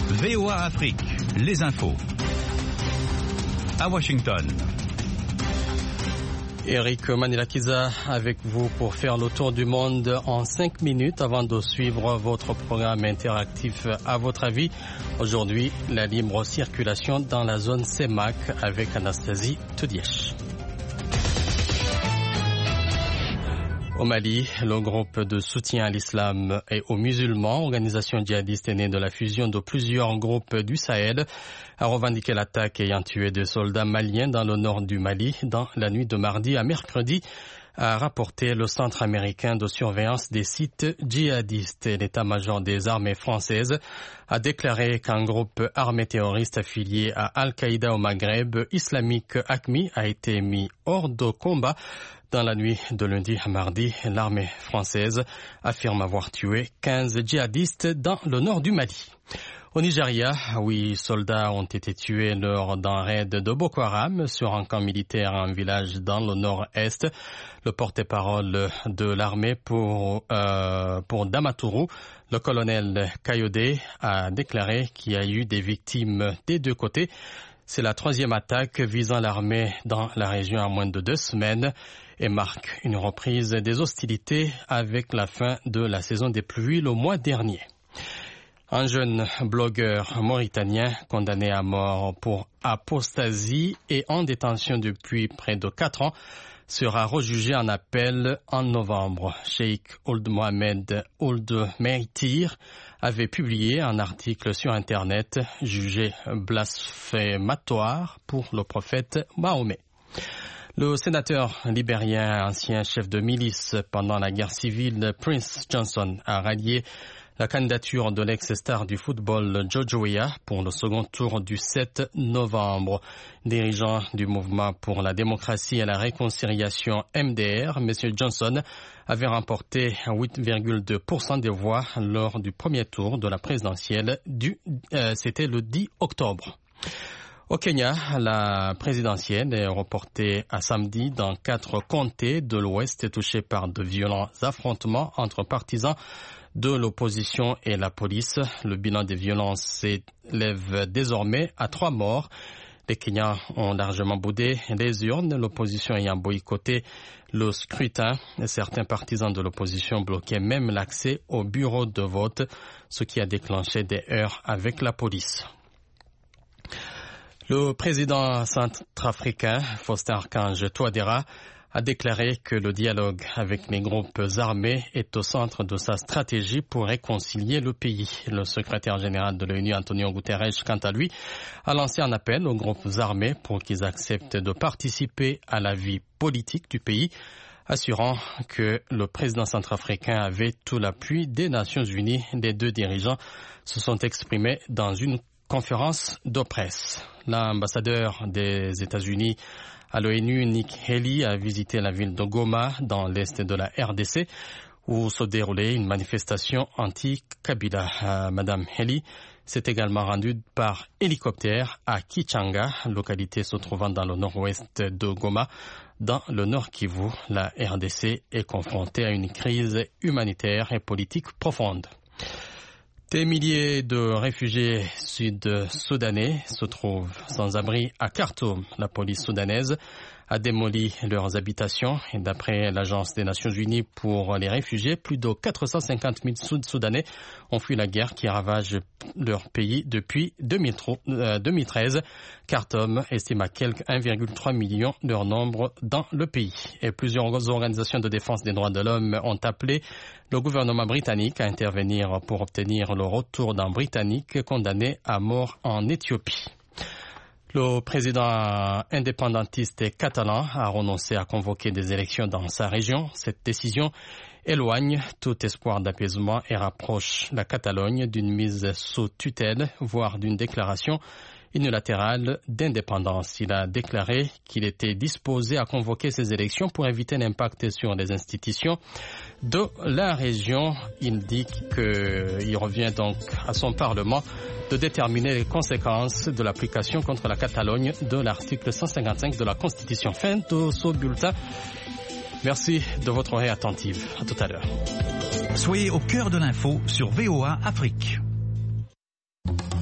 VOA Afrique, les infos. À Washington. Eric Manilakiza avec vous pour faire le tour du monde en 5 minutes avant de suivre votre programme interactif. À votre avis, aujourd'hui, la libre circulation dans la zone CEMAC avec Anastasie Toudièche. Au Mali, le groupe de soutien à l'islam et aux musulmans, organisation djihadiste née de la fusion de plusieurs groupes du Sahel, a revendiqué l'attaque ayant tué 2 soldats maliens dans le nord du Mali dans la nuit de mardi à mercredi, a rapporté le Centre américain de surveillance des sites djihadistes. L'état-major des armées françaises a déclaré qu'un groupe armé terroriste affilié à Al-Qaïda au Maghreb islamique AQMI a été mis hors de combat. Dans la nuit de lundi à mardi, l'armée française affirme avoir tué 15 djihadistes dans le nord du Mali. Au Nigeria, 8 soldats ont été tués lors d'un raid de Boko Haram sur un camp militaire à un village dans le nord-est. Le porte-parole de l'armée pour Damaturu, le colonel Kayode, a déclaré qu'il y a eu des victimes des 2 côtés. C'est la 3e attaque visant l'armée dans la région en moins de 2 semaines et marque une reprise des hostilités avec la fin de la saison des pluies le mois dernier. Un jeune blogueur mauritanien condamné à mort pour apostasie et en détention depuis près de 4 ans sera rejugé en appel en novembre. Cheikh Ould Mohamed Ould Meitir avait publié un article sur Internet jugé blasphématoire pour le prophète Mahomet. Le sénateur libérien, ancien chef de milice pendant la guerre civile, Prince Johnson, a rallié la candidature de l'ex-star du football George Weah pour le second tour du 7 novembre. Dirigeant du mouvement pour la démocratie et la réconciliation MDR, M. Johnson avait remporté 8,2% des voix lors du premier tour de la présidentielle c'était le 10 octobre. Au Kenya, la présidentielle est reportée à samedi dans 4 comtés de l'Ouest touchés par de violents affrontements entre partisans de l'opposition et la police. Le bilan des violences s'élève désormais à 3 morts. Les Kenyans ont largement boudé les urnes, l'opposition ayant boycotté le scrutin. Certains partisans de l'opposition bloquaient même l'accès au bureau de vote, ce qui a déclenché des heurts avec la police. Le président centrafricain, Faustin Archange Touadéra, a déclaré que le dialogue avec les groupes armés est au centre de sa stratégie pour réconcilier le pays. Le secrétaire général de l'ONU, Antonio Guterres, quant à lui, a lancé un appel aux groupes armés pour qu'ils acceptent de participer à la vie politique du pays, assurant que le président centrafricain avait tout l'appui des Nations Unies. Les 2 dirigeants se sont exprimés dans une conférence de presse. L'ambassadeur des États-Unis à l'ONU, Nikki Haley, a visité la ville de Goma, dans l'est de la RDC, où se déroulait une manifestation anti-Kabila. Madame Haley s'est également rendue par hélicoptère à Kichanga, localité se trouvant dans le nord-ouest de Goma. Dans le Nord Kivu, la RDC est confrontée à une crise humanitaire et politique profonde. Des milliers de réfugiés sud-soudanais se trouvent sans abri à Khartoum. La police soudanaise a démoli leurs habitations et d'après l'Agence des Nations Unies pour les réfugiés, plus de 450 000 Sud-Soudanais ont fui la guerre qui ravage leur pays depuis 2013. Khartoum estime à quelque 1,3 million leur nombre dans le pays. Et plusieurs organisations de défense des droits de l'homme ont appelé le gouvernement britannique à intervenir pour obtenir le retour d'un Britannique condamné à mort en Éthiopie. Le président indépendantiste catalan a renoncé à convoquer des élections dans sa région. Cette décision éloigne tout espoir d'apaisement et rapproche la Catalogne d'une mise sous tutelle, voire d'une déclaration unilatérale d'indépendance. Il a déclaré qu'il était disposé à convoquer ces élections pour éviter l'impact sur les institutions de la région. Il dit qu'il revient donc à son Parlement de déterminer les conséquences de l'application contre la Catalogne de l'article 155 de la Constitution. Fin de ce bulletin. Merci de votre oreille attentive. À tout à l'heure. Soyez au cœur de l'info sur VOA Afrique.